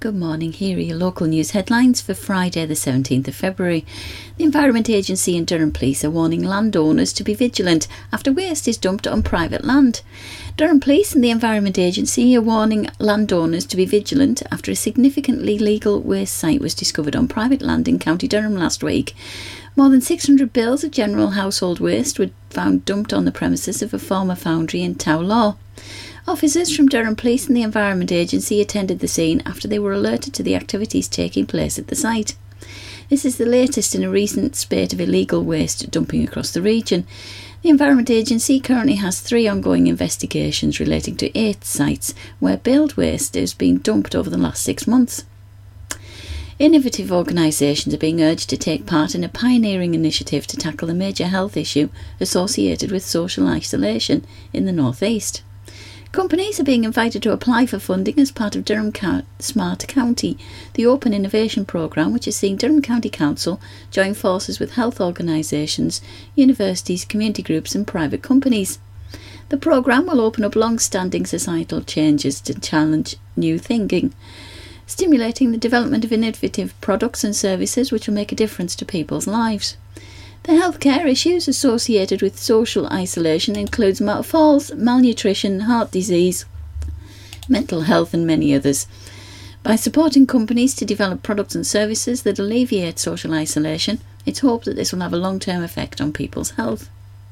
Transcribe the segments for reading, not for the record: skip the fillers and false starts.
Good morning, here are your local news headlines for Friday the 17th of February. The Environment Agency and Durham Police are warning landowners to be vigilant after waste is dumped on private land. Durham Police and the Environment Agency are warning landowners to be vigilant after a significantly illegal waste site was discovered on private land in County Durham last week. More than 600 bales of general household waste were found dumped on the premises of a former foundry in Towlaw. Officers from Durham Police and the Environment Agency attended the scene after they were alerted to the activities taking place at the site. This is the latest in a recent spate of illegal waste dumping across the region. The Environment Agency currently has 3 ongoing investigations relating to 8 sites where baled waste has been dumped over the last 6 months. Innovative organisations are being urged to take part in a pioneering initiative to tackle a major health issue associated with social isolation in the North East. Companies are being invited to apply for funding as part of Durham Smart County, the Open Innovation Programme, which is seeing Durham County Council join forces with health organisations, universities, community groups and private companies. The programme will open up long-standing societal changes to challenge new thinking, stimulating the development of innovative products and services which will make a difference to people's lives. The healthcare issues associated with social isolation includes falls, malnutrition, heart disease, mental health and many others. By supporting companies to develop products and services that alleviate social isolation, it's hoped that this will have a long-term effect on people's health.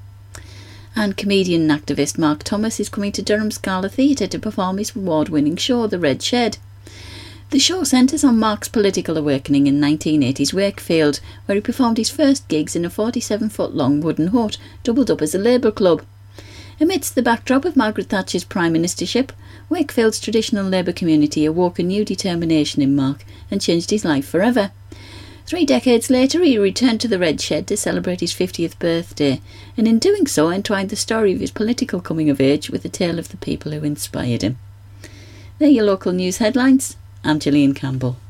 And comedian and activist Mark Thomas is coming to Durham Scala Theatre to perform his award-winning show, The Red Shed. The show centres on Mark's political awakening in 1980s Wakefield, where he performed his first gigs in a 47-foot-long wooden hut, doubled up as a Labour club. Amidst the backdrop of Margaret Thatcher's Prime Ministership, Wakefield's traditional Labour community awoke a new determination in Mark and changed his life forever. 3 decades later, he returned to the Red Shed to celebrate his 50th birthday, and in doing so entwined the story of his political coming of age with the tale of the people who inspired him. They're your local news headlines. I'm Gillian Campbell.